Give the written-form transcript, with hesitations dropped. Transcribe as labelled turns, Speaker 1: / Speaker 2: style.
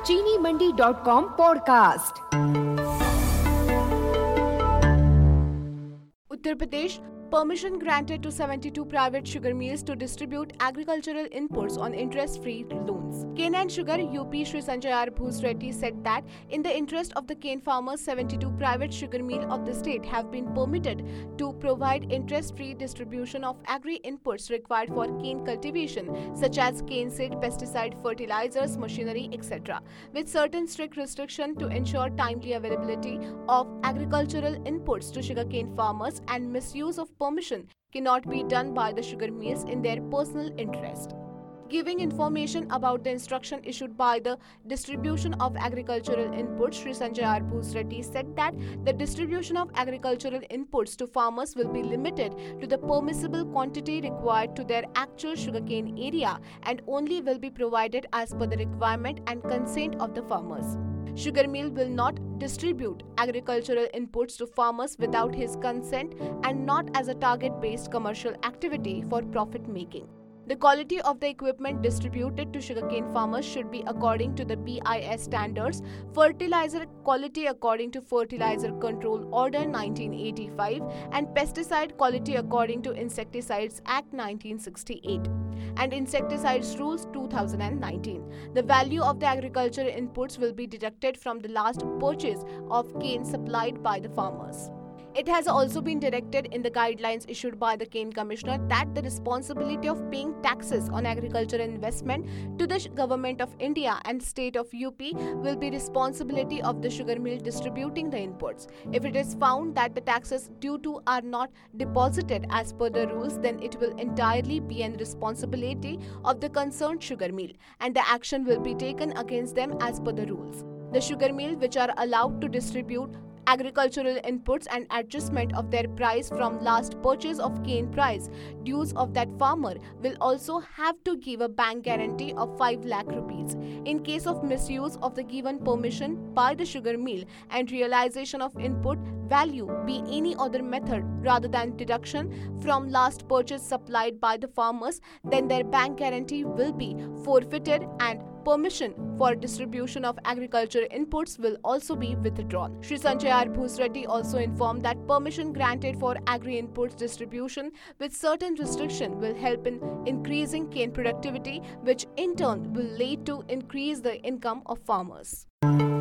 Speaker 1: चीनीमंडी.com podcast.
Speaker 2: Uttar Pradesh, permission granted to 72 private sugar mills to distribute agricultural inputs on interest-free loans. Cane and Sugar UP Shri Sanjay R. Bhus Reddy said that in the interest of the cane farmers, 72 private sugar mills of the state have been permitted to provide interest-free distribution of agri-inputs required for cane cultivation, such as cane seed, pesticide, fertilizers, machinery, etc., with certain strict restriction to ensure timely availability of agricultural inputs to sugarcane farmers, and misuse of permission cannot be done by the sugar mills in their personal interest. Giving information about the instruction issued by the distribution of agricultural inputs, Shri Sanjay R. Bhus Reddy said that the distribution of agricultural inputs to farmers will be limited to the permissible quantity required to their actual sugarcane area and only will be provided as per the requirement and consent of the farmers. Sugar mill will not distribute agricultural inputs to farmers without his consent and not as a target-based commercial activity for profit making. The quality of the equipment distributed to sugarcane farmers should be according to the BIS standards, fertilizer quality according to Fertilizer Control Order 1985 and pesticide quality according to Insecticides Act 1968 and Insecticides Rules 2019. The value of the agricultural inputs will be deducted from the last purchase of cane supplied by the farmers. It has also been directed in the guidelines issued by the Cane Commissioner that the responsibility of paying taxes on agricultural investment to the Government of India and State of UP will be responsibility of the sugar mill distributing the inputs. If it is found that the taxes due to are not deposited as per the rules, then it will entirely be an responsibility of the concerned sugar mill and the action will be taken against them as per the rules. The sugar mill which are allowed to distribute agricultural inputs and adjustment of their price from last purchase of cane price dues of that farmer will also have to give a bank guarantee of 5 lakh rupees. In case of misuse of the given permission by the sugar mill and realization of input value be any other method rather than deduction from last purchase supplied by the farmers, then their bank guarantee will be forfeited and permission for distribution of agriculture inputs will also be withdrawn. Shri Sanjay R. Bhus Reddy also informed that permission granted for agri-inputs distribution with certain restriction will help in increasing cane productivity, which in turn will lead to increase the income of farmers.